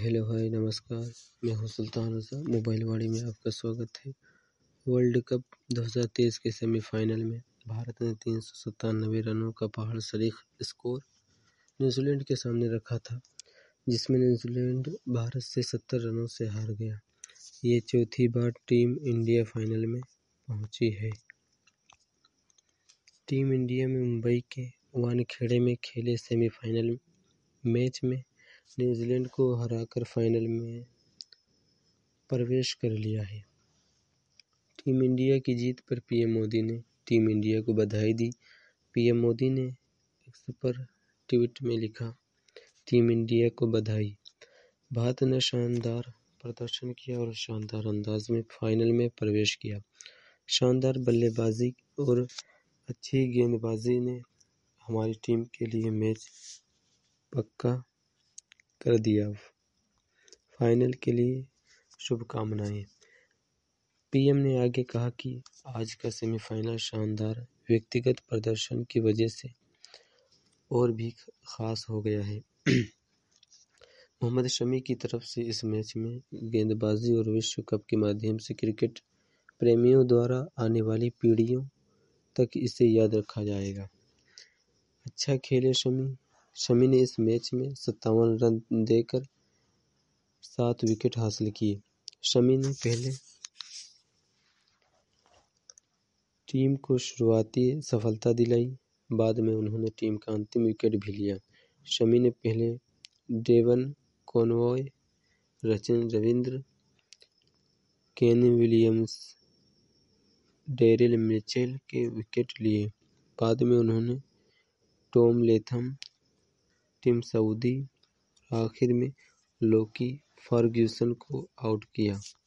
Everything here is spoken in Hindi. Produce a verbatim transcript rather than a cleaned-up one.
हेलो हाय नमस्कार, मैं हूं सुल्तान रज़ा। मोबाइल वाड़ी में आपका स्वागत है। वर्ल्ड कप दो हज़ार तेईस के सेमीफाइनल में भारत ने तीन सौ सत्तानवे रनों का पहाड़ सरीख स्कोर न्यूजीलैंड के सामने रखा था, जिसमें न्यूजीलैंड भारत से सत्तर रनों से हार गया। ये चौथी बार टीम इंडिया फाइनल में पहुंची है। टीम इंडिया में मुंबई के वानखेड़े में खेले सेमीफाइनल मैच में न्यूजीलैंड को हराकर फाइनल में प्रवेश कर लिया है। टीम इंडिया की जीत पर पीएम मोदी ने टीम इंडिया को बधाई दी। पीएम मोदी ने एक्स पर ट्वीट में लिखा, टीम इंडिया को बधाई। भारत ने शानदार प्रदर्शन किया और शानदार अंदाज में फाइनल में प्रवेश किया। शानदार बल्लेबाजी और अच्छी गेंदबाजी ने हमारी टीम के लिए मैच पक्का कर दिया। फाइनल के लिए शुभकामनाएं। पीएम ने आगे कहा कि आज का सेमीफाइनल शानदार व्यक्तिगत प्रदर्शन की वजह से और भी खास हो गया है। मोहम्मद शमी की तरफ से इस मैच में गेंदबाजी और विश्व कप के माध्यम से क्रिकेट प्रेमियों द्वारा आने वाली पीढ़ियों तक इसे याद रखा जाएगा। अच्छा खेले शमी। शमी ने इस मैच में सत्तावन रन देकर सात विकेट हासिल किए। शमी ने पहले टीम को शुरुआती सफलता दिलाई, बाद में उन्होंने टीम का अंतिम विकेट भी लिया। शमी ने पहले Devon Conway, Sachin Ravindra, Kane Williams, Daryl Mitchell के विकेट लिए। बाद में उन्होंने टॉम लेथम, टिम साउदी और आखिर में लोकी फर्ग्यूसन को आउट किया।